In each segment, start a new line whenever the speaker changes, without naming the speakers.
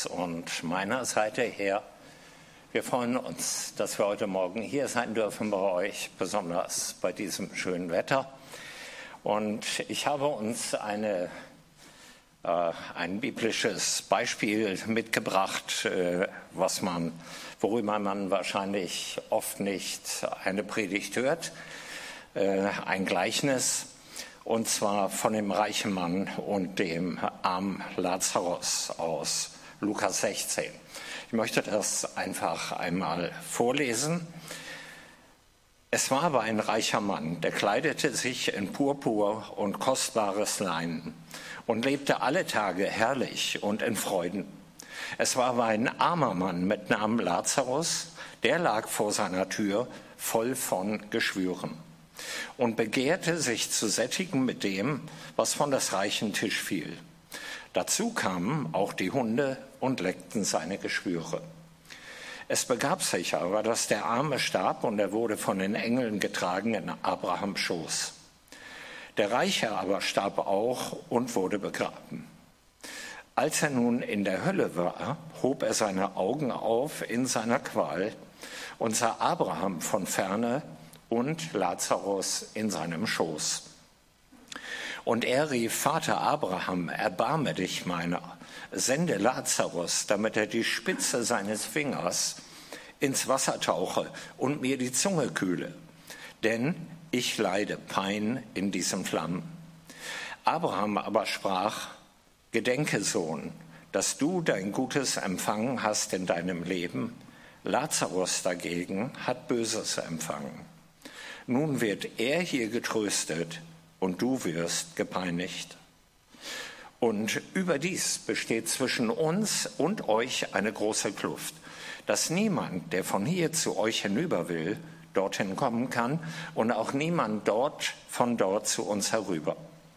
und meiner Seite her. Wir freuen uns, dass wir heute Morgen hier sein dürfen bei euch, besonders bei diesem schönen Wetter. Und ich habe uns ein biblisches Beispiel mitgebracht, worüber man wahrscheinlich oft nicht eine Predigt hört, ein Gleichnis. Und zwar von dem reichen Mann und dem armen Lazarus aus Lukas 16. Ich möchte das einfach einmal vorlesen. Es war aber ein reicher Mann, der kleidete sich in Purpur und kostbares Leinen und lebte alle Tage herrlich und in Freuden. Es war aber ein armer Mann mit Namen Lazarus, der lag vor seiner Tür voll von Geschwüren und begehrte, sich zu sättigen mit dem, was von des reichen Tisch fiel. Dazu kamen auch die Hunde und leckten seine Geschwüre. Es begab sich aber, dass der Arme starb und er wurde von den Engeln getragen in Abrahams Schoß. Der Reiche aber starb auch und wurde begraben. Als er nun in der Hölle war, hob er seine Augen auf in seiner Qual und sah Abraham von ferne und Lazarus in seinem Schoß. Und er rief: Vater Abraham, erbarme dich meiner, sende Lazarus, damit er die Spitze seines Fingers ins Wasser tauche und mir die Zunge kühle, denn ich leide Pein in diesen Flammen. Abraham aber sprach: Gedenke, Sohn, dass du dein Gutes empfangen hast in deinem Leben, Lazarus dagegen hat Böses empfangen. Nun wird er hier getröstet und du wirst gepeinigt. Und überdies besteht zwischen uns und euch eine große Kluft, dass niemand, der von hier zu euch hinüber will, dorthin kommen kann und auch niemand von dort zu uns herüber.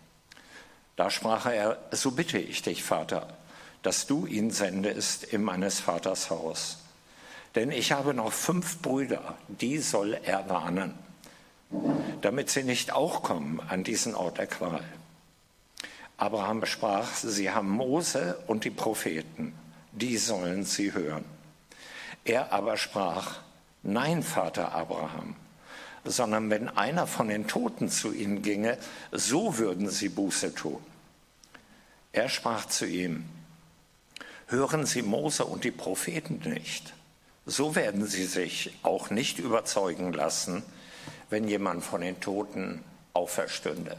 Da sprach er: So bitte ich dich, Vater, dass du ihn sendest in meines Vaters Haus. Denn ich habe noch 5 Brüder, die soll er warnen, damit sie nicht auch kommen an diesen Ort der Qual. Abraham sprach: Sie haben Mose und die Propheten, die sollen sie hören. Er aber sprach: Nein, Vater Abraham, sondern wenn einer von den Toten zu ihnen ginge, so würden sie Buße tun. Er sprach zu ihm: Hören Sie Mose und die Propheten nicht? So werden sie sich auch nicht überzeugen lassen, wenn jemand von den Toten auferstünde.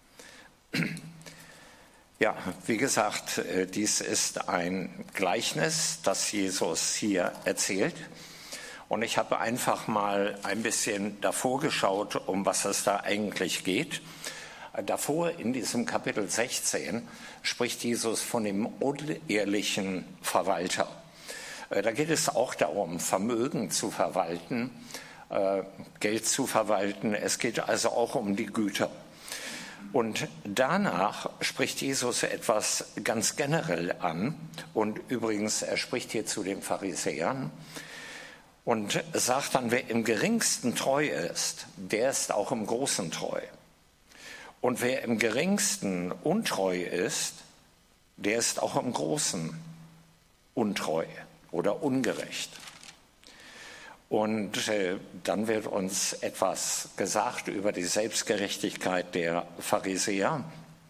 Ja, wie gesagt, dies ist ein Gleichnis, das Jesus hier erzählt. Und ich habe einfach mal ein bisschen davor geschaut, um was es da eigentlich geht. Davor in diesem Kapitel 16 spricht Jesus von dem unehrlichen Verwalter. Da geht es auch darum, Vermögen zu verwalten, Geld zu verwalten. Es geht also auch um die Güter. Und danach spricht Jesus etwas ganz generell an. Und übrigens, er spricht hier zu den Pharisäern und sagt dann: Wer im Geringsten treu ist, der ist auch im Großen treu. Und wer im Geringsten untreu ist, der ist auch im Großen untreu oder ungerecht. Und dann wird uns etwas gesagt über die Selbstgerechtigkeit der Pharisäer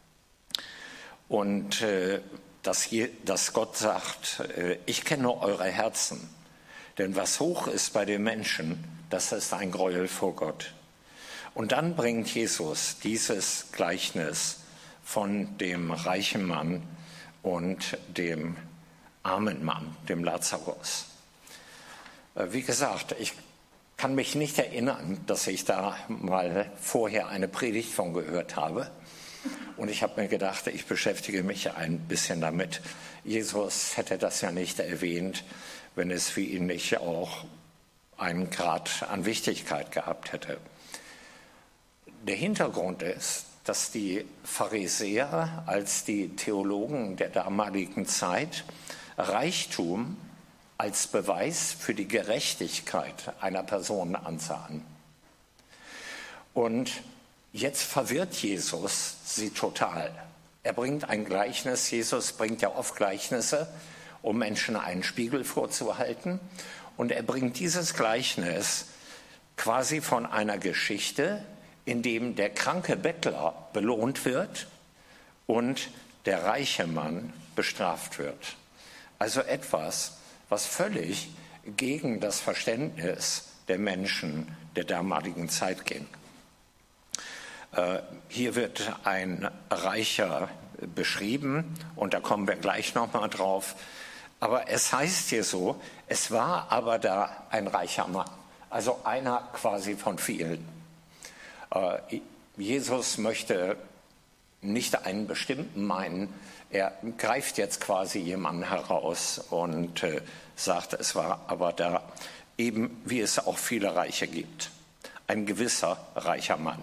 und dass Gott sagt: Ich kenne eure Herzen, denn was hoch ist bei den Menschen, das ist ein Gräuel vor Gott. Und dann bringt Jesus dieses Gleichnis von dem reichen Mann und dem armen Mann, dem Lazarus. Wie gesagt, ich kann mich nicht erinnern, dass ich da mal vorher eine Predigt von gehört habe. Und ich habe mir gedacht, ich beschäftige mich ein bisschen damit. Jesus hätte das ja nicht erwähnt, wenn es für ihn nicht auch einen Grad an Wichtigkeit gehabt hätte. Der Hintergrund ist, dass die Pharisäer als die Theologen der damaligen Zeit Reichtum als Beweis für die Gerechtigkeit einer Person ansahen. Und jetzt verwirrt Jesus sie total. Er bringt ein Gleichnis, Jesus bringt ja oft Gleichnisse, um Menschen einen Spiegel vorzuhalten. Und er bringt dieses Gleichnis quasi von einer Geschichte, in dem der kranke Bettler belohnt wird und der reiche Mann bestraft wird. Also etwas, was völlig gegen das Verständnis der Menschen der damaligen Zeit ging. Hier wird ein Reicher beschrieben und da kommen wir gleich nochmal drauf. Aber es heißt hier so, es war aber da ein reicher Mann, also einer quasi von vielen. Jesus möchte nicht einen bestimmten meinen, er greift jetzt quasi jemanden heraus und sagt, es war aber da eben, wie es auch viele Reiche gibt, ein gewisser reicher Mann.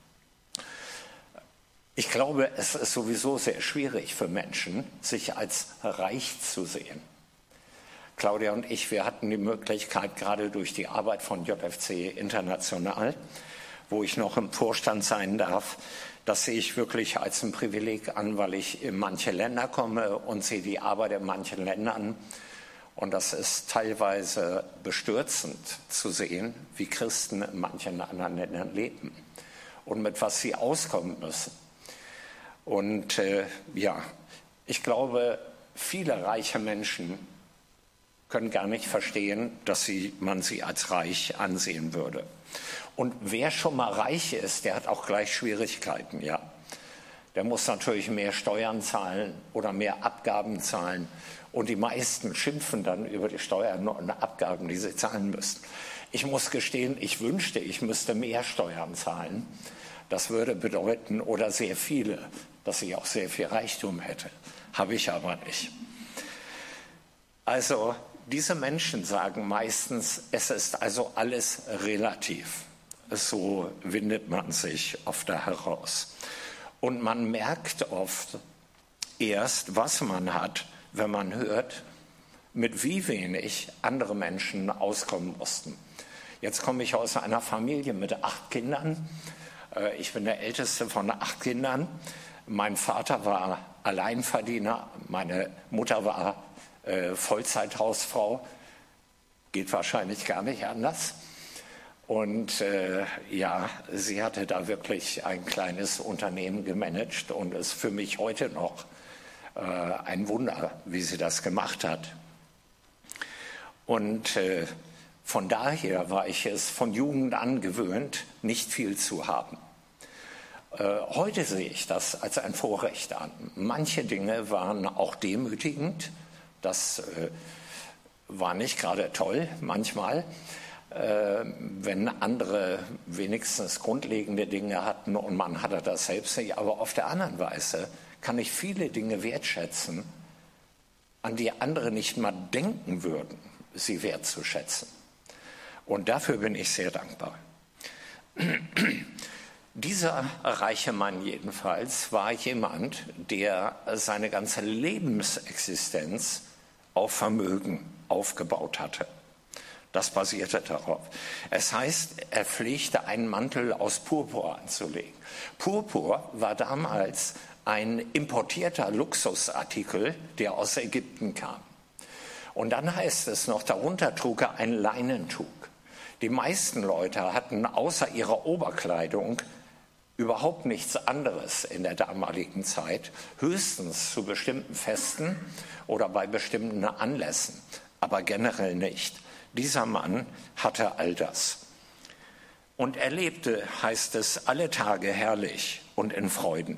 Ich glaube, es ist sowieso sehr schwierig für Menschen, sich als reich zu sehen. Claudia und ich, wir hatten die Möglichkeit, gerade durch die Arbeit von JFC International, wo ich noch im Vorstand sein darf, das sehe ich wirklich als ein Privileg an, weil ich in manche Länder komme und sehe die Arbeit in manchen Ländern. Und das ist teilweise bestürzend zu sehen, wie Christen in manchen anderen Ländern leben und mit was sie auskommen müssen. Und ich glaube, viele reiche Menschen können gar nicht verstehen, dass man sie als reich ansehen würde. Und wer schon mal reich ist, der hat auch gleich Schwierigkeiten, ja. Der muss natürlich mehr Steuern zahlen oder mehr Abgaben zahlen. Und die meisten schimpfen dann über die Steuern und Abgaben, die sie zahlen müssen. Ich muss gestehen, ich wünschte, ich müsste mehr Steuern zahlen. Das würde bedeuten, oder sehr viele, dass ich auch sehr viel Reichtum hätte. Habe ich aber nicht. Also diese Menschen sagen meistens, es ist also alles relativ. So windet man sich oft da heraus. Und man merkt oft erst, was man hat, wenn man hört, mit wie wenig andere Menschen auskommen mussten. Jetzt komme ich aus einer Familie mit 8 Kindern. Ich bin der älteste von 8 Kindern. Mein Vater war Alleinverdiener, meine Mutter war Vollzeithausfrau, geht wahrscheinlich gar nicht anders. Und sie hatte da wirklich ein kleines Unternehmen gemanagt und ist für mich heute noch ein Wunder, wie sie das gemacht hat. Und von daher war ich es von Jugend an gewöhnt, nicht viel zu haben. Heute sehe ich das als ein Vorrecht an. Manche Dinge waren auch demütigend. Das war nicht gerade toll manchmal, wenn andere wenigstens grundlegende Dinge hatten und man hatte das selbst nicht. Aber auf der anderen Weise kann ich viele Dinge wertschätzen, an die andere nicht mal denken würden, sie wertzuschätzen. Und dafür bin ich sehr dankbar. Dieser reiche Mann jedenfalls war jemand, der seine ganze Lebensexistenz auf Vermögen aufgebaut hatte. Das basierte darauf. Es heißt, er pflegte einen Mantel aus Purpur anzulegen. Purpur war damals ein importierter Luxusartikel, der aus Ägypten kam. Und dann heißt es noch, darunter trug er ein Leinentuch. Die meisten Leute hatten außer ihrer Oberkleidung überhaupt nichts anderes in der damaligen Zeit, höchstens zu bestimmten Festen oder bei bestimmten Anlässen, aber generell nicht. Dieser Mann hatte all das. Und er lebte, heißt es, alle Tage herrlich und in Freuden.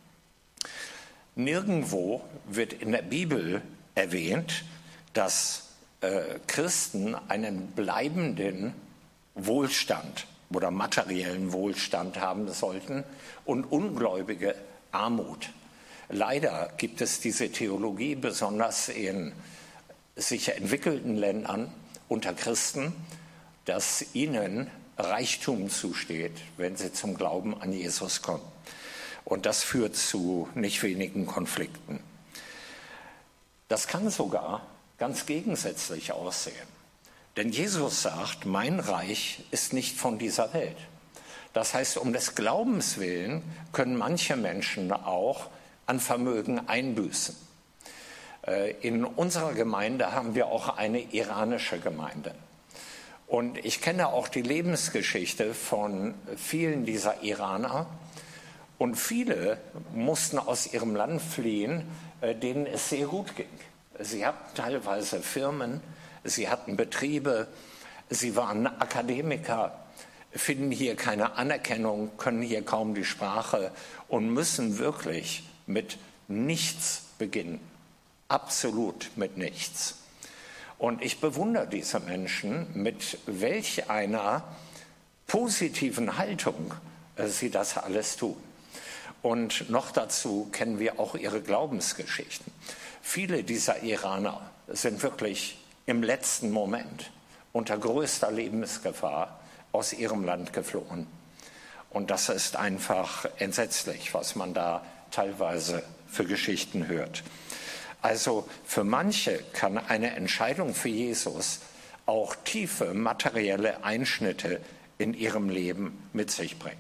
Nirgendwo wird in der Bibel erwähnt, dass Christen einen bleibenden Wohlstand oder materiellen Wohlstand haben sollten und Ungläubige Armut. Leider gibt es diese Theologie, besonders in sich entwickelten Ländern unter Christen, dass ihnen Reichtum zusteht, wenn sie zum Glauben an Jesus kommen. Und das führt zu nicht wenigen Konflikten. Das kann sogar ganz gegensätzlich aussehen. Denn Jesus sagt, mein Reich ist nicht von dieser Welt. Das heißt, um des Glaubens willen können manche Menschen auch an Vermögen einbüßen. In unserer Gemeinde haben wir auch eine iranische Gemeinde. Und ich kenne auch die Lebensgeschichte von vielen dieser Iraner. Und viele mussten aus ihrem Land fliehen, denen es sehr gut ging. Sie hatten teilweise Firmen, sie hatten Betriebe, sie waren Akademiker, finden hier keine Anerkennung, können hier kaum die Sprache und müssen wirklich mit nichts beginnen. Absolut mit nichts. Und ich bewundere diese Menschen, mit welch einer positiven Haltung sie das alles tun. Und noch dazu kennen wir auch ihre Glaubensgeschichten. Viele dieser Iraner sind wirklich im letzten Moment unter größter Lebensgefahr aus ihrem Land geflohen. Und das ist einfach entsetzlich, was man da teilweise für Geschichten hört. Also für manche kann eine Entscheidung für Jesus auch tiefe materielle Einschnitte in ihrem Leben mit sich bringen.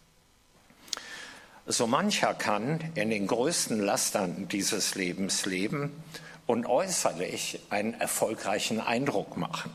So mancher kann in den größten Lastern dieses Lebens leben und äußerlich einen erfolgreichen Eindruck machen.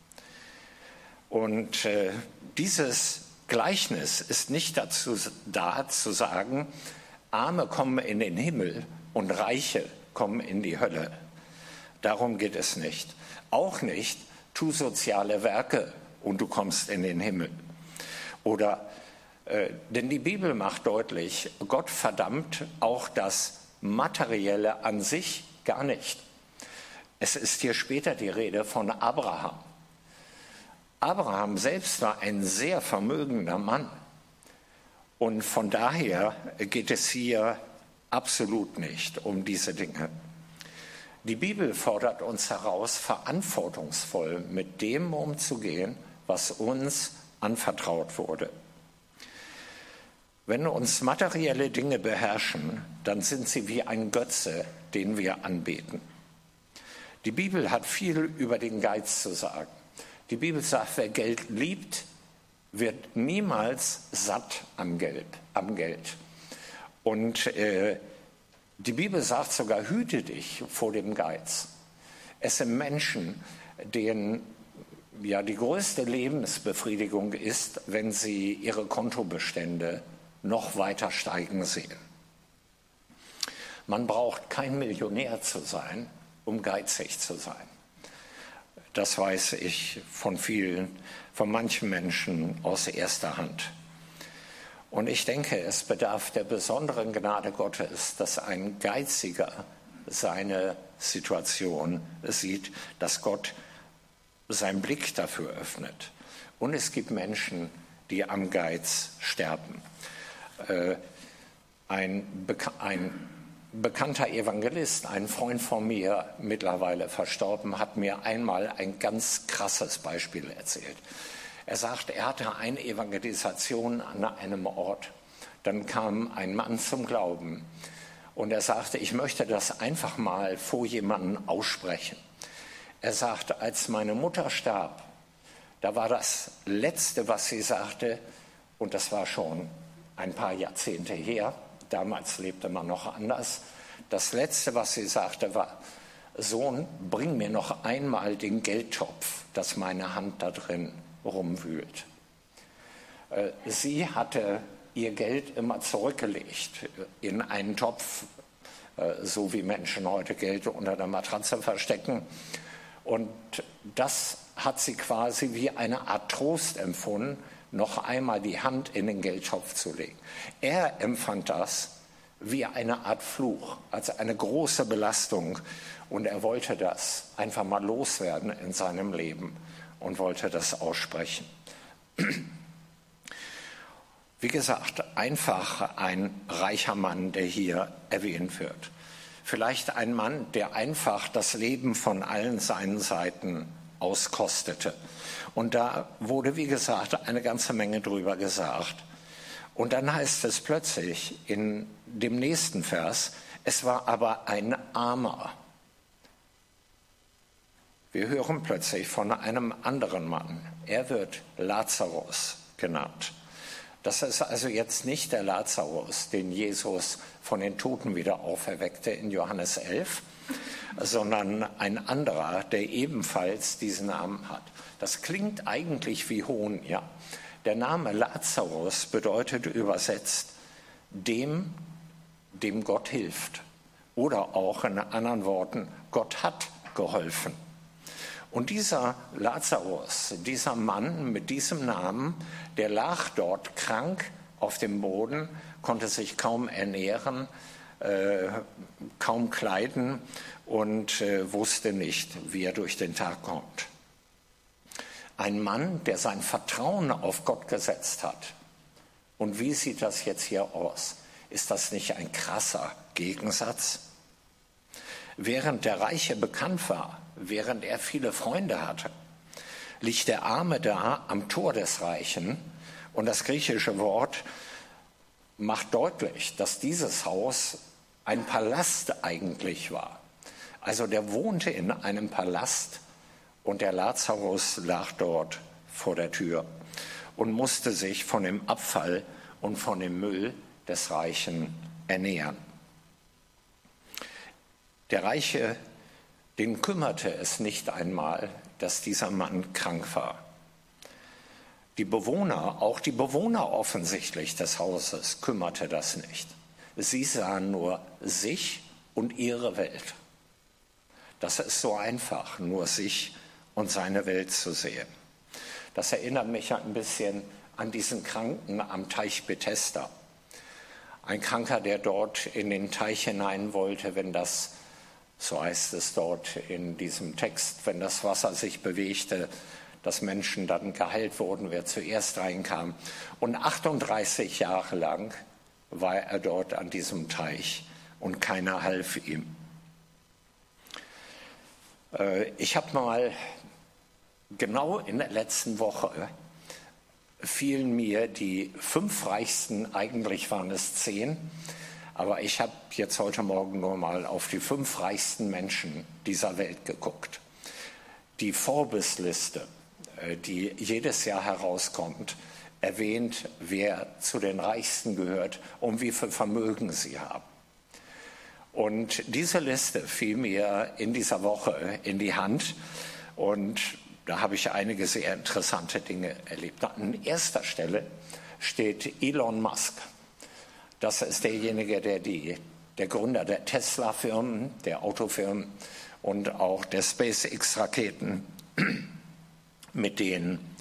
Und dieses Gleichnis ist nicht dazu da zu sagen, Arme kommen in den Himmel und Reiche kommen in die Hölle. Darum geht es nicht. Auch nicht, tu soziale Werke und du kommst in den Himmel. Oder denn die Bibel macht deutlich, Gott verdammt auch das Materielle an sich gar nicht. Es ist hier später die Rede von Abraham. Abraham selbst war ein sehr vermögender Mann. Und von daher geht es hier absolut nicht um diese Dinge. Die Bibel fordert uns heraus, verantwortungsvoll mit dem umzugehen, was uns anvertraut wurde. Wenn uns materielle Dinge beherrschen, dann sind sie wie ein Götze, den wir anbeten. Die Bibel hat viel über den Geiz zu sagen. Die Bibel sagt, wer Geld liebt, wird niemals satt am Geld. Und die Bibel sagt sogar, hüte dich vor dem Geiz. Es sind Menschen, denen ja die größte Lebensbefriedigung ist, wenn sie ihre Kontobestände noch weiter steigen sehen. Man braucht kein Millionär zu sein, um geizig zu sein. Das weiß ich von manchen Menschen aus erster Hand. Und ich denke, es bedarf der besonderen Gnade Gottes, dass ein Geiziger seine Situation sieht, dass Gott seinen Blick dafür öffnet. Und es gibt Menschen, die am Geiz sterben. Ein bekannter Evangelist, ein Freund von mir, mittlerweile verstorben, hat mir einmal ein ganz krasses Beispiel erzählt. Er sagt, er hatte eine Evangelisation an einem Ort. Dann kam ein Mann zum Glauben und er sagte, ich möchte das einfach mal vor jemandem aussprechen. Er sagte, als meine Mutter starb, da war das Letzte, was sie sagte, und das war schon ein paar Jahrzehnte her, damals lebte man noch anders, das Letzte, was sie sagte, war, Sohn, bring mir noch einmal den Geldtopf, dass meine Hand da drin rumwühlt. Sie hatte ihr Geld immer zurückgelegt in einen Topf, so wie Menschen heute Geld unter der Matratze verstecken. Und das hat sie quasi wie eine Art Trost empfunden, noch einmal die Hand in den Geldtopf zu legen. Er empfand das wie eine Art Fluch, als eine große Belastung. Und er wollte das einfach mal loswerden in seinem Leben und wollte das aussprechen. Wie gesagt, einfach ein reicher Mann, der hier erwähnt wird. Vielleicht ein Mann, der einfach das Leben von allen seinen Seiten auskostete. Und da wurde, wie gesagt, eine ganze Menge drüber gesagt. Und dann heißt es plötzlich in dem nächsten Vers, es war aber ein Armer. Wir hören plötzlich von einem anderen Mann. Er wird Lazarus genannt. Das ist also jetzt nicht der Lazarus, den Jesus von den Toten wieder auferweckte in Johannes 11, sondern ein anderer, der ebenfalls diesen Namen hat. Das klingt eigentlich wie Hohn, ja. Der Name Lazarus bedeutet übersetzt dem Gott hilft. Oder auch in anderen Worten, Gott hat geholfen. Und dieser Lazarus, dieser Mann mit diesem Namen, der lag dort krank auf dem Boden, konnte sich kaum ernähren, kaum kleiden und wusste nicht, wie er durch den Tag kommt. Ein Mann, der sein Vertrauen auf Gott gesetzt hat. Und wie sieht das jetzt hier aus? Ist das nicht ein krasser Gegensatz? Während der Reiche bekannt war, während er viele Freunde hatte, liegt der Arme da am Tor des Reichen. Und das griechische Wort macht deutlich, dass dieses Haus ein Palast eigentlich war. Also der wohnte in einem Palast und der Lazarus lag dort vor der Tür und musste sich von dem Abfall und von dem Müll des Reichen ernähren. Der Reiche, den kümmerte es nicht einmal, dass dieser Mann krank war. Die Bewohner, auch die Bewohner offensichtlich des Hauses, kümmerte das nicht. Sie sahen nur sich und ihre Welt. Das ist so einfach, nur sich und seine Welt zu sehen. Das erinnert mich ein bisschen an diesen Kranken am Teich Bethesda. Ein Kranker, der dort in den Teich hinein wollte, wenn das, so heißt es dort in diesem Text, wenn das Wasser sich bewegte, dass Menschen dann geheilt wurden, wer zuerst reinkam. Und 38 Jahre lang war er dort an diesem Teich und keiner half ihm. Ich habe mal genau in der letzten Woche fielen mir die 5 reichsten, eigentlich waren es 10, aber ich habe jetzt heute Morgen nur mal auf die 5 reichsten Menschen dieser Welt geguckt. Die Forbes-Liste, die jedes Jahr herauskommt, erwähnt, wer zu den Reichsten gehört und wie viel Vermögen sie haben. Und diese Liste fiel mir in dieser Woche in die Hand und da habe ich einige sehr interessante Dinge erlebt. An erster Stelle steht Elon Musk. Das ist derjenige, der Gründer der Tesla-Firmen, der Autofirmen und auch der SpaceX-Raketen, mit denen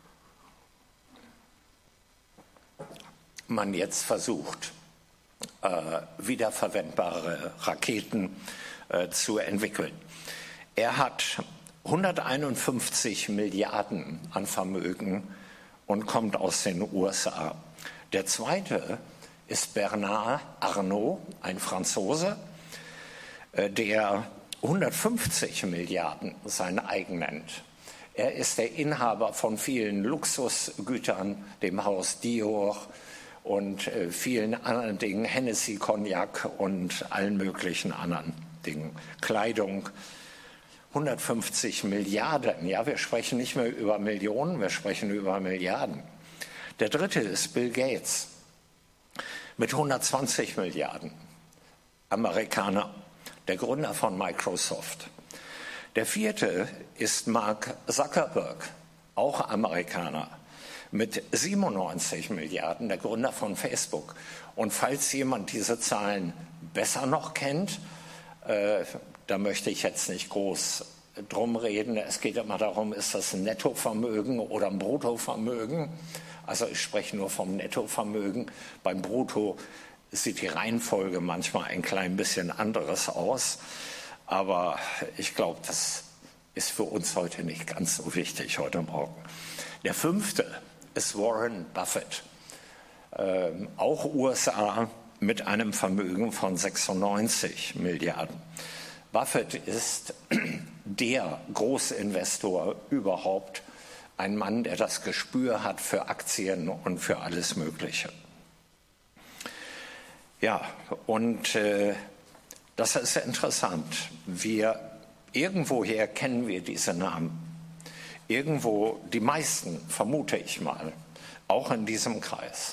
man jetzt versucht, wiederverwendbare Raketen zu entwickeln. Er hat 151 Milliarden an Vermögen und kommt aus den USA. Der zweite ist Bernard Arnault, ein Franzose, der 150 Milliarden sein eigen nennt. Er ist der Inhaber von vielen Luxusgütern, dem Haus Dior und vielen anderen Dingen, Hennessy, Cognac und allen möglichen anderen Dingen, Kleidung. 150 Milliarden, ja, wir sprechen nicht mehr über Millionen, wir sprechen über Milliarden. Der dritte ist Bill Gates mit 120 Milliarden, Amerikaner, der Gründer von Microsoft. Der vierte ist Mark Zuckerberg, auch Amerikaner, mit 97 Milliarden, der Gründer von Facebook. Und falls jemand diese Zahlen besser noch kennt, da möchte ich jetzt nicht groß drum reden. Es geht immer darum, ist das ein Nettovermögen oder ein Bruttovermögen? Also ich spreche nur vom Nettovermögen. Beim Brutto sieht die Reihenfolge manchmal ein klein bisschen anderes aus. Aber ich glaube, das ist für uns heute nicht ganz so wichtig heute Morgen. Der fünfte ist Warren Buffett, auch USA mit einem Vermögen von 96 Milliarden. Buffett ist der Großinvestor überhaupt, ein Mann, der das Gespür hat für Aktien und für alles Mögliche. Ja, und das ist interessant. Irgendwoher kennen wir diese Namen. Irgendwo, die meisten, vermute ich mal, auch in diesem Kreis.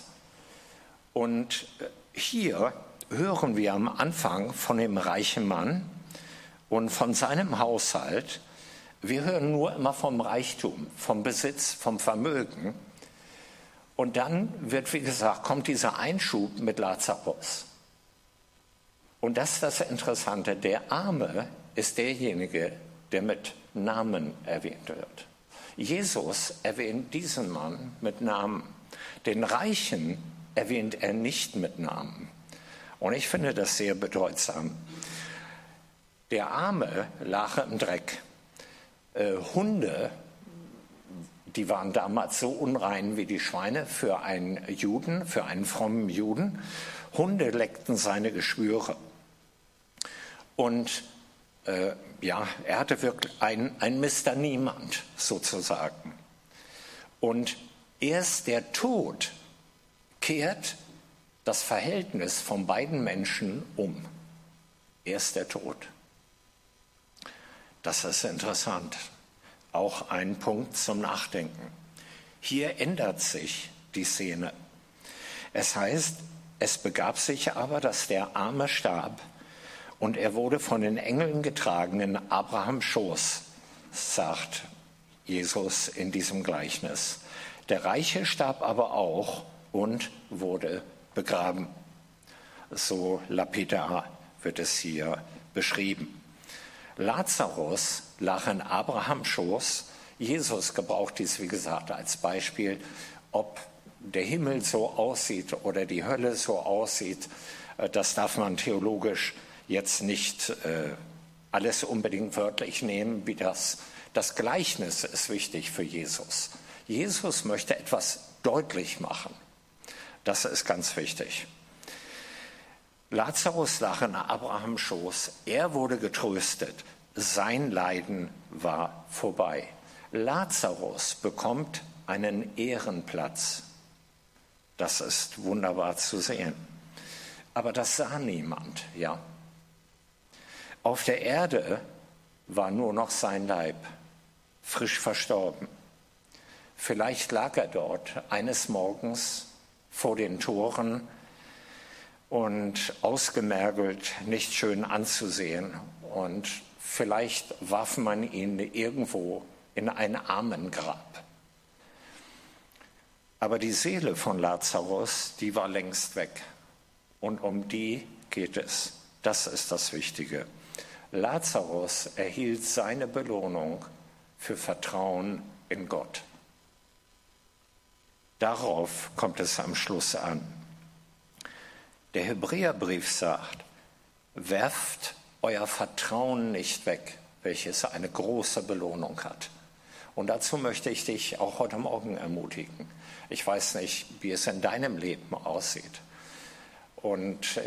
Und hier hören wir am Anfang von dem reichen Mann, und von seinem Haushalt. Wir hören nur immer vom Reichtum, vom Besitz, vom Vermögen. Und dann wird, wie gesagt, kommt dieser Einschub mit Lazarus. Und das ist das Interessante, der Arme ist derjenige, der mit Namen erwähnt wird. Jesus erwähnt diesen Mann mit Namen. Den Reichen erwähnt er nicht mit Namen. Und ich finde das sehr bedeutsam. Der Arme lag im Dreck. Hunde, die waren damals so unrein wie die Schweine für einen Juden, für einen frommen Juden. Hunde leckten seine Geschwüre. Und er hatte wirklich ein Mr. Niemand sozusagen. Und erst der Tod kehrt das Verhältnis von beiden Menschen um. Erst der Tod. Das ist interessant. Auch ein Punkt zum Nachdenken. Hier ändert sich die Szene. Es heißt, es begab sich aber, dass der Arme starb und er wurde von den Engeln getragen in Abrahams Schoß, sagt Jesus in diesem Gleichnis. Der Reiche starb aber auch und wurde begraben. So lapidar wird es hier beschrieben. Lazarus lag in Abrahams Schoß. Jesus gebraucht dies, wie gesagt, als Beispiel, ob der Himmel so aussieht oder die Hölle so aussieht. Das darf man theologisch jetzt nicht alles unbedingt wörtlich nehmen, wie das Gleichnis ist wichtig für Jesus. Jesus möchte etwas deutlich machen. Das ist ganz wichtig. Lazarus lag in Abrahams Schoß, er wurde getröstet, sein Leiden war vorbei. Lazarus bekommt einen Ehrenplatz. Das ist wunderbar zu sehen. Aber das sah niemand, ja. Auf der Erde war nur noch sein Leib, frisch verstorben. Vielleicht lag er dort eines Morgens vor den Toren und ausgemergelt, nicht schön anzusehen. Und vielleicht warf man ihn irgendwo in ein Armengrab. Aber die Seele von Lazarus, die war längst weg. Und um die geht es. Das ist das Wichtige. Lazarus erhielt seine Belohnung für Vertrauen in Gott. Darauf kommt es am Schluss an. Der Hebräerbrief sagt, werft euer Vertrauen nicht weg, welches eine große Belohnung hat. Und dazu möchte ich dich auch heute Morgen ermutigen. Ich weiß nicht, wie es in deinem Leben aussieht. Und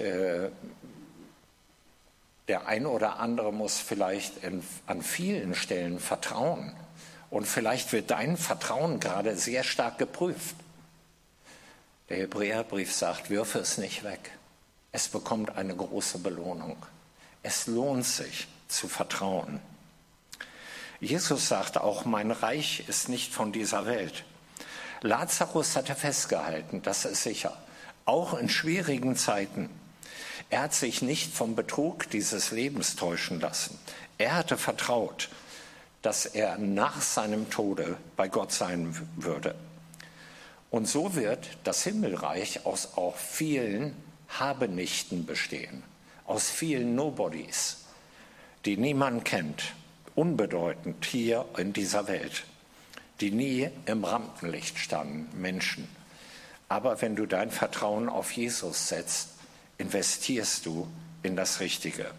der eine oder andere muss vielleicht an vielen Stellen vertrauen. Und vielleicht wird dein Vertrauen gerade sehr stark geprüft. Der Hebräerbrief sagt, wirf es nicht weg. Es bekommt eine große Belohnung. Es lohnt sich zu vertrauen. Jesus sagt auch, mein Reich ist nicht von dieser Welt. Lazarus hatte festgehalten, das ist sicher, auch in schwierigen Zeiten. Er hat sich nicht vom Betrug dieses Lebens täuschen lassen. Er hatte vertraut, dass er nach seinem Tode bei Gott sein würde. Und so wird das Himmelreich aus auch vielen Habenichten bestehen, aus vielen Nobodies, die niemand kennt, unbedeutend hier in dieser Welt, die nie im Rampenlicht standen, Menschen. Aber wenn du dein Vertrauen auf Jesus setzt, investierst du in das Richtige.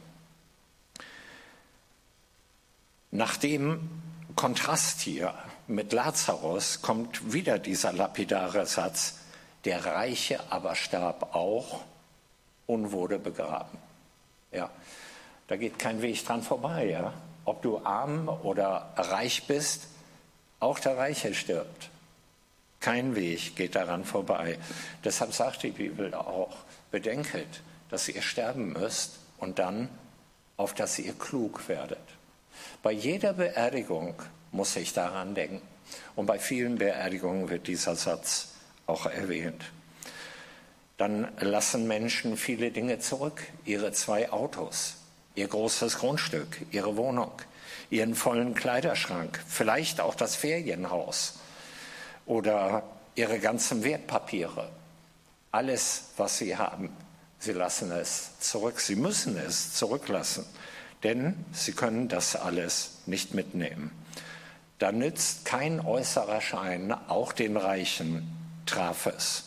Nach dem Kontrast hier mit Lazarus kommt wieder dieser lapidare Satz, der Reiche aber starb auch und wurde begraben. Ja, da geht kein Weg dran vorbei, ja. Ob du arm oder reich bist, auch der Reiche stirbt. Kein Weg geht daran vorbei. Deshalb sagt die Bibel auch, bedenket, dass ihr sterben müsst und dann, auf dass ihr klug werdet. Bei jeder Beerdigung muss ich daran denken. Und bei vielen Beerdigungen wird dieser Satz auch erwähnt. Dann lassen Menschen viele Dinge zurück. Ihre 2 Autos, ihr großes Grundstück, ihre Wohnung, ihren vollen Kleiderschrank, vielleicht auch das Ferienhaus oder ihre ganzen Wertpapiere. Alles, was sie haben, sie lassen es zurück. Sie müssen es zurücklassen, denn sie können das alles nicht mitnehmen. Da nützt kein äußerer Schein, auch den Reichen traf es.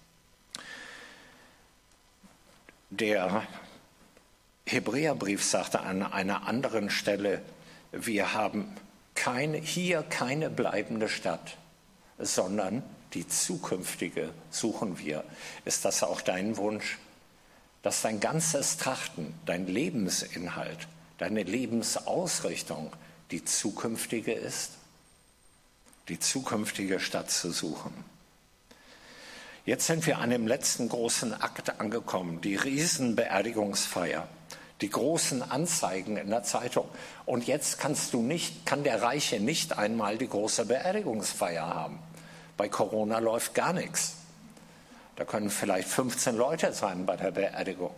Der Hebräerbrief sagte an einer anderen Stelle, wir haben hier keine bleibende Stadt, sondern die zukünftige suchen wir. Ist das auch dein Wunsch, dass dein ganzes Trachten, dein Lebensinhalt, deine Lebensausrichtung die zukünftige ist? Die zukünftige Stadt zu suchen. Jetzt sind wir an dem letzten großen Akt angekommen, die Riesenbeerdigungsfeier, die großen Anzeigen in der Zeitung. Und jetzt kann der Reiche nicht einmal die große Beerdigungsfeier haben. Bei Corona läuft gar nichts. Da können vielleicht 15 Leute sein bei der Beerdigung.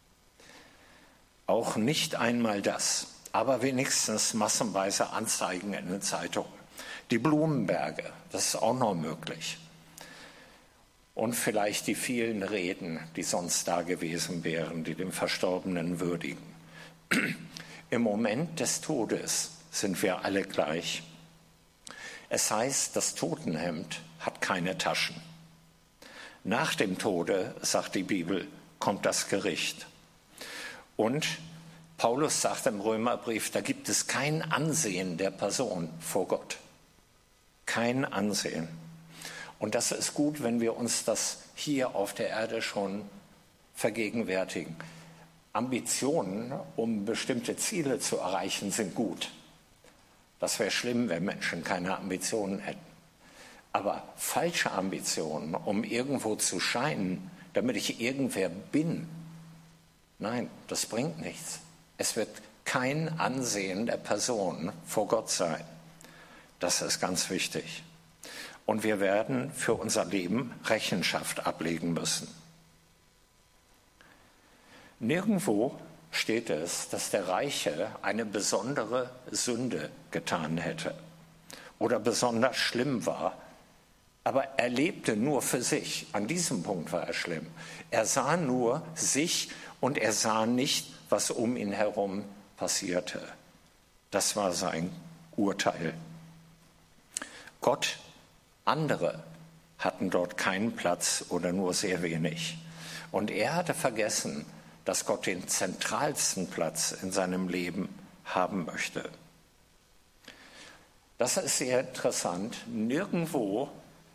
Auch nicht einmal das, aber wenigstens massenweise Anzeigen in den Zeitungen. Die Blumenberge, das ist auch noch möglich. Und vielleicht die vielen Reden, die sonst da gewesen wären, die den Verstorbenen würdigen. Im Moment des Todes sind wir alle gleich. Es heißt, das Totenhemd hat keine Taschen. Nach dem Tode, sagt die Bibel, kommt das Gericht. Und Paulus sagt im Römerbrief, da gibt es kein Ansehen der Person vor Gott. Kein Ansehen. Und das ist gut, wenn wir uns das hier auf der Erde schon vergegenwärtigen. Ambitionen, um bestimmte Ziele zu erreichen, sind gut. Das wäre schlimm, wenn Menschen keine Ambitionen hätten. Aber falsche Ambitionen, um irgendwo zu scheinen, damit ich irgendwer bin, nein, das bringt nichts. Es wird kein Ansehen der Person vor Gott sein. Das ist ganz wichtig. Und wir werden für unser Leben Rechenschaft ablegen müssen. Nirgendwo steht es, dass der Reiche eine besondere Sünde getan hätte oder besonders schlimm war. Aber er lebte nur für sich. An diesem Punkt war er schlimm. Er sah nur sich und er sah nicht, was um ihn herum passierte. Das war sein Urteil. Gott, andere hatten dort keinen Platz oder nur sehr wenig. Und er hatte vergessen, dass Gott den zentralsten Platz in seinem Leben haben möchte. Das ist sehr interessant. Nirgendwo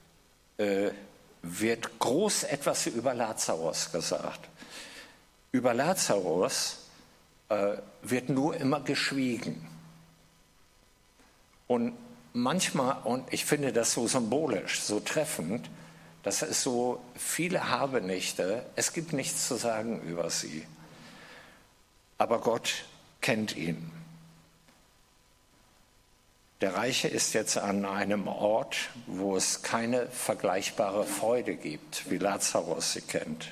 wird groß etwas über Lazarus gesagt. Über Lazarus wird nur immer geschwiegen. Und manchmal, und ich finde das so symbolisch, so treffend, das ist so, viele Habenichte, es gibt nichts zu sagen über sie. Aber Gott kennt ihn. Der Reiche ist jetzt an einem Ort, wo es keine vergleichbare Freude gibt, wie Lazarus sie kennt.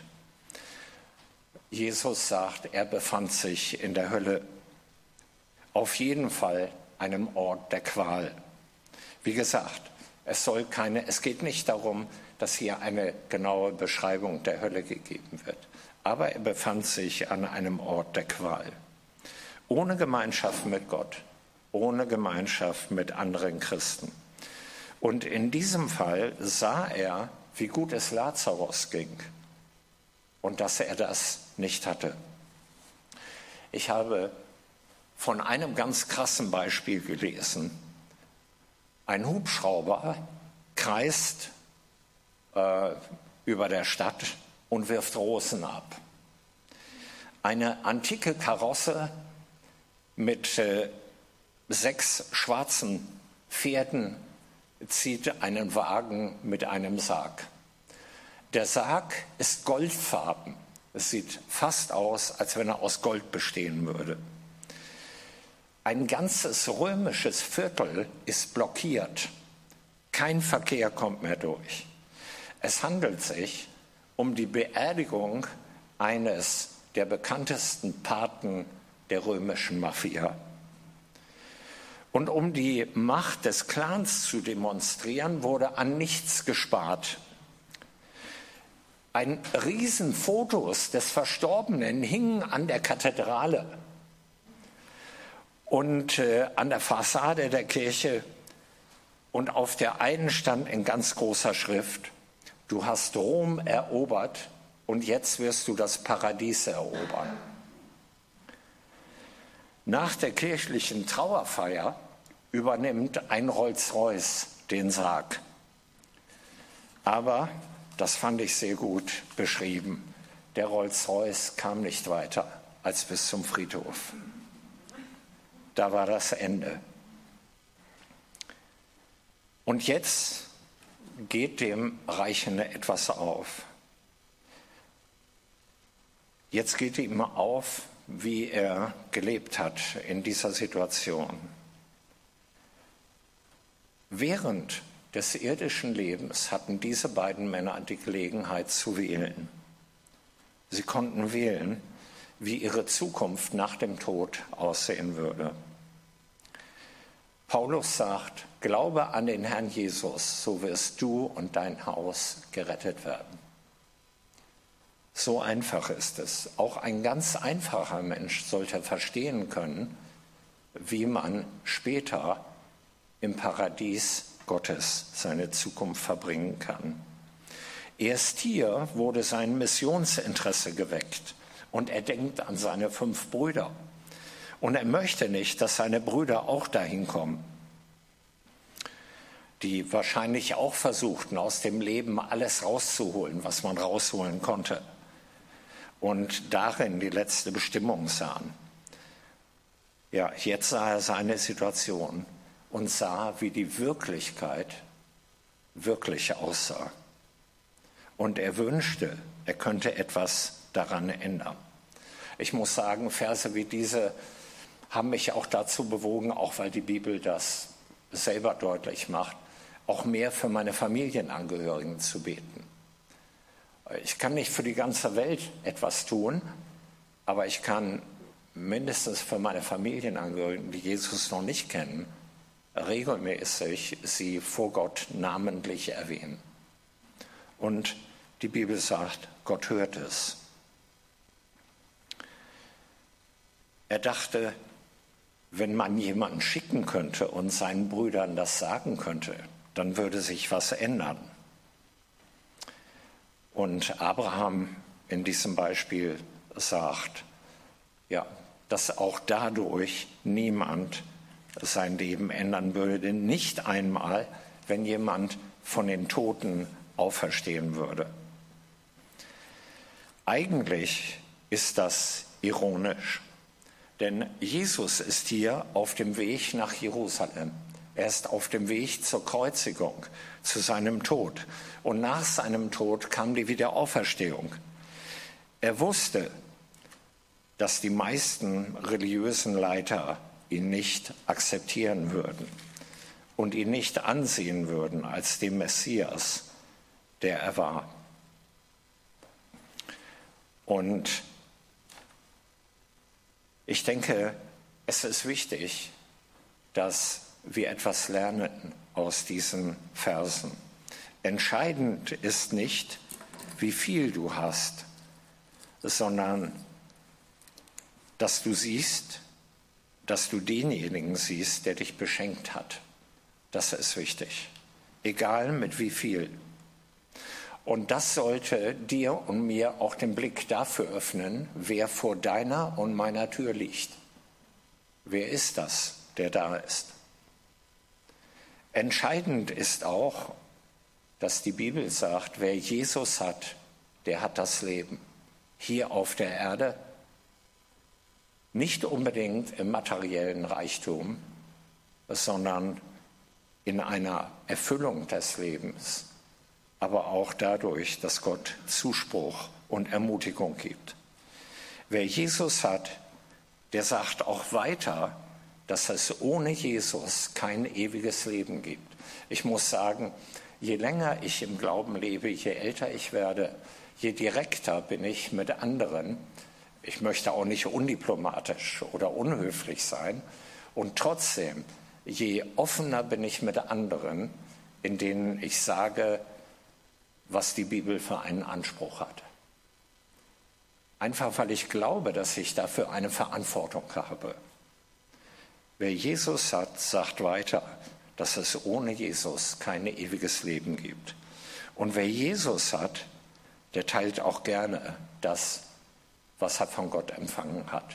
Jesus sagt, er befand sich in der Hölle. Auf jeden Fall einem Ort der Qual. Wie gesagt, es geht nicht darum, dass hier eine genaue Beschreibung der Hölle gegeben wird. Aber er befand sich an einem Ort der Qual. Ohne Gemeinschaft mit Gott, ohne Gemeinschaft mit anderen Christen. Und in diesem Fall sah er, wie gut es Lazarus ging und dass er das nicht hatte. Ich habe von einem ganz krassen Beispiel gelesen. Ein Hubschrauber kreist über der Stadt und wirft Rosen ab. Eine antike Karosse mit 6 schwarzen Pferden zieht einen Wagen mit einem Sarg. Der Sarg ist goldfarben. Es sieht fast aus, als wenn er aus Gold bestehen würde. Ein ganzes römisches Viertel ist blockiert. Kein Verkehr kommt mehr durch. Es handelt sich um die Beerdigung eines der bekanntesten Paten der römischen Mafia. Und um die Macht des Clans zu demonstrieren, wurde an nichts gespart. Ein Riesenfotos des Verstorbenen hingen an der Kathedrale und an der Fassade der Kirche. Und auf der einen stand in ganz großer Schrift: Du hast Rom erobert und jetzt wirst du das Paradies erobern. Nach der kirchlichen Trauerfeier übernimmt ein Rolls-Royce den Sarg. Aber, das fand ich sehr gut beschrieben, der Rolls-Royce kam nicht weiter als bis zum Friedhof. Da war das Ende. Und jetzt geht dem Reichen etwas auf. Jetzt geht ihm auf, wie er gelebt hat in dieser Situation. Während des irdischen Lebens hatten diese beiden Männer die Gelegenheit zu wählen. Sie konnten wählen, wie ihre Zukunft nach dem Tod aussehen würde. Paulus sagt: Glaube an den Herrn Jesus, so wirst du und dein Haus gerettet werden. So einfach ist es. Auch ein ganz einfacher Mensch sollte verstehen können, wie man später im Paradies Gottes seine Zukunft verbringen kann. Erst hier wurde sein Missionsinteresse geweckt und er denkt an seine 5 Brüder. Und er möchte nicht, dass seine Brüder auch dahin kommen, die wahrscheinlich auch versuchten, aus dem Leben alles rauszuholen, was man rausholen konnte. Und darin die letzte Bestimmung sahen. Ja, jetzt sah er seine Situation und sah, wie die Wirklichkeit wirklich aussah. Und er wünschte, er könnte etwas daran ändern. Ich muss sagen, Verse wie diese haben mich auch dazu bewogen, auch weil die Bibel das selber deutlich macht, auch mehr für meine Familienangehörigen zu beten. Ich kann nicht für die ganze Welt etwas tun, aber ich kann mindestens für meine Familienangehörigen, die Jesus noch nicht kennen, regelmäßig sie vor Gott namentlich erwähnen. Und die Bibel sagt, Gott hört es. Er dachte, wenn man jemanden schicken könnte und seinen Brüdern das sagen könnte, dann würde sich was ändern. Und Abraham in diesem Beispiel sagt, ja, dass auch dadurch niemand sein Leben ändern würde, nicht einmal, wenn jemand von den Toten auferstehen würde. Eigentlich ist das ironisch, denn Jesus ist hier auf dem Weg nach Jerusalem. Er ist auf dem Weg zur Kreuzigung, zu seinem Tod. Und nach seinem Tod kam die Wiederauferstehung. Er wusste, dass die meisten religiösen Leiter ihn nicht akzeptieren würden und ihn nicht ansehen würden als den Messias, der er war. Und ich denke, es ist wichtig, dass wir etwas lernen aus diesen Versen. Entscheidend ist nicht, wie viel du hast, sondern dass du siehst, dass du denjenigen siehst, der dich beschenkt hat. Das ist wichtig, egal mit wie viel. Und das sollte dir und mir auch den Blick dafür öffnen, wer vor deiner und meiner Tür liegt. Wer ist das, der da ist? Entscheidend ist auch, dass die Bibel sagt, wer Jesus hat, der hat das Leben. Hier auf der Erde, nicht unbedingt im materiellen Reichtum, sondern in einer Erfüllung des Lebens, aber auch dadurch, dass Gott Zuspruch und Ermutigung gibt. Wer Jesus hat, der sagt auch weiter, dass es ohne Jesus kein ewiges Leben gibt. Ich muss sagen, je länger ich im Glauben lebe, je älter ich werde, je direkter bin ich mit anderen, Ich möchte auch nicht undiplomatisch oder unhöflich sein. Und trotzdem, je offener bin ich mit anderen, in denen ich sage, was die Bibel für einen Anspruch hat. Einfach weil ich glaube, dass ich dafür eine Verantwortung habe. Wer Jesus hat, sagt weiter, dass es ohne Jesus kein ewiges Leben gibt. Und wer Jesus hat, der teilt auch gerne das, was er von Gott empfangen hat.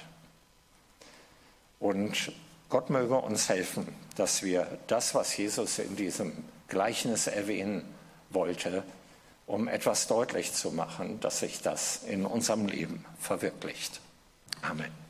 Und Gott möge uns helfen, dass wir das, was Jesus in diesem Gleichnis erwähnen wollte, um etwas deutlich zu machen, dass sich das in unserem Leben verwirklicht. Amen.